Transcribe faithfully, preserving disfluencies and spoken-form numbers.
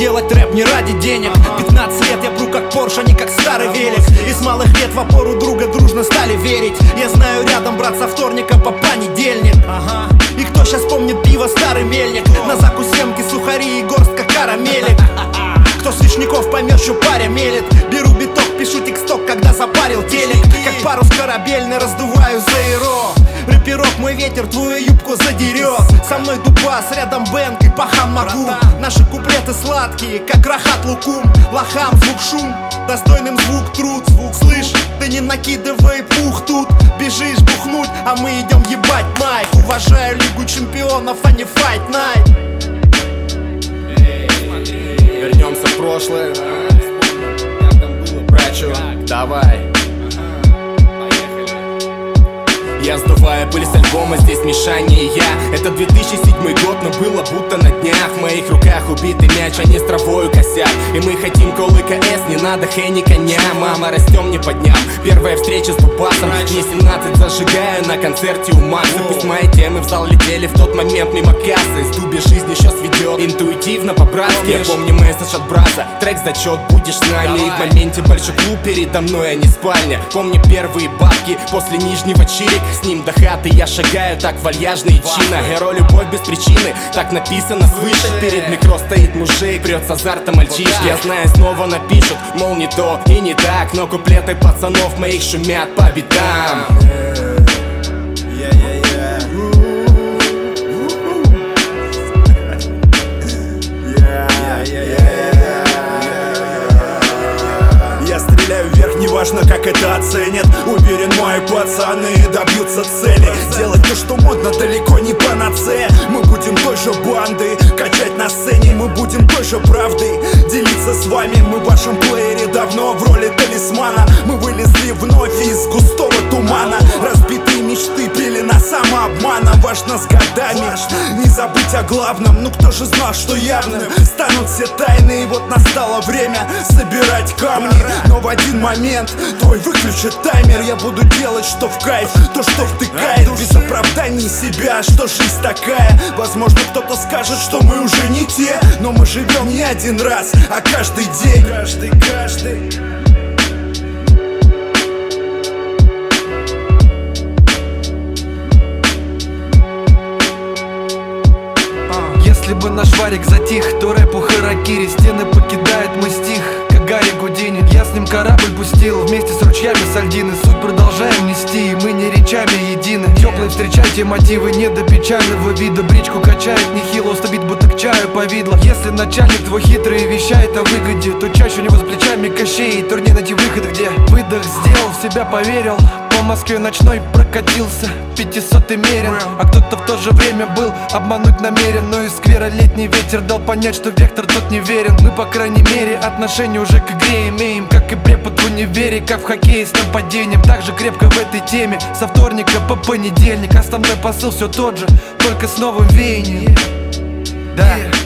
делать рэп не ради денег. Пятнадцать лет я пру как Порш, а не как старый велик. И с малых лет в опору друга дружно стали верить. Я знаю рядом брат со вторника по понедельник. Ага. И кто сейчас помнит пиво старый мельник? На закусемке сухари и горстка карамелек. Кто свечников поймет, что паря мелет. Беру биток, пишу тексток, когда запарил телек. Как парус корабельный раздуваю заиро. Рэперок, мой ветер твою юбку задерет. Со мной дубас, рядом бэнк и пахан могу. Наши куплеты сладкие, как рахат лукум. Лохам звук шум, достойным звук труд. Слышь, ты не накидывай пух тут. Бежишь бухнуть, а мы идем ебать майк. Уважаю Лигу чемпионов, а не Fight Night. Вернемся в прошлое. Брачу, давай. Я сдуваю пыль с альбома, здесь мешание я. Это две тысячи седьмой год, но было будто на днях. В моих руках убитый мяч, а не с травою косяк. И мы хотим колы КС, не надо Хенни коня. Мама, растем не подняв. Первая встреча с Дубасом. Мне семнадцать, зажигаю на концерте у Макса. Пусть мои темы в зал летели в тот момент мимо кассы. С Дуби жизнь еще сведет, интуитивно по-братски. Я помню месседж от брата, трек зачет, будешь с нами. И в моменте большой клуб передо мной, а не спальня. Помню первые бабки после нижнего чирик. С ним до хаты я шагаю так вальяжно и чинно. Герой любовь без причины, так написано свыше. Перед микро стоит мужик, прет с азарта мальчишки. Я знаю, снова напишут, мол не то и не так. Но куплеты пацанов моих шумят по битам. Неважно, как это оценят. Уверен, мои пацаны добьются цели. Делать то, что модно, далеко не панацея. Мы будем той же бандой, качать на сцене. Мы будем той же правдой делиться с вами. Мы в вашем плеере давно в роли талисмана. Мы вылезли вновь из густого тумана. Разбитые мечты, пелена самообмана. Важно с годами не забыть о главном. Ну кто же знал, что явным станут все тайны. И вот настало время собирать камни. Но в один момент твой выключит таймер. Я буду делать, что в кайф, то, что втыкает. Без оправданий себя, что жизнь такая. Возможно, кто-то скажет, что мы уже не те. Но мы живем не один раз, а каждый день. Каждый, каждый. Если бы наш варик затих, то рэпу харакири. Стены покидает мой стих, как Гарри Гудини. Я с ним корабль пустил, вместе с ручьями сальдины. Суть продолжаем нести, и мы не речами едины. Теплые встречайте мотивы, не до печального вида. Бричку качает нехило, устабит будто к чаю повидло. Если начальник твой хитрый вещает о выгоде, то чаще у него с плечами кощей. И турнир найти выход, где выдох сделал, в себя поверил. По Москве ночной прокатился, пятисотый мерен. А кто-то в то же время был обмануть намерен. Но из сквера летний ветер дал понять, что вектор тот не верен. Мы, по крайней мере, отношения уже к игре имеем. Как и препод в универе, как в хоккее с нападением. Так же крепко в этой теме, со вторника по понедельник. Основной посыл все тот же, только с новым веянием. Да.